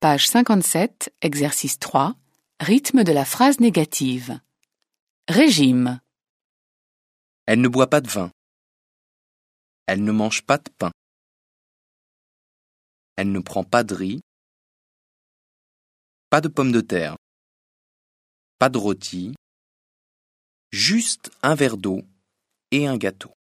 Page 57, exercice 3, rythme de la phrase négative. Régime. Elle ne boit pas de vin. Elle ne mange pas de pain. Elle ne prend pas de riz. Pas de pommes de terre. Pas de rôti. Juste un verre d'eau et un gâteau.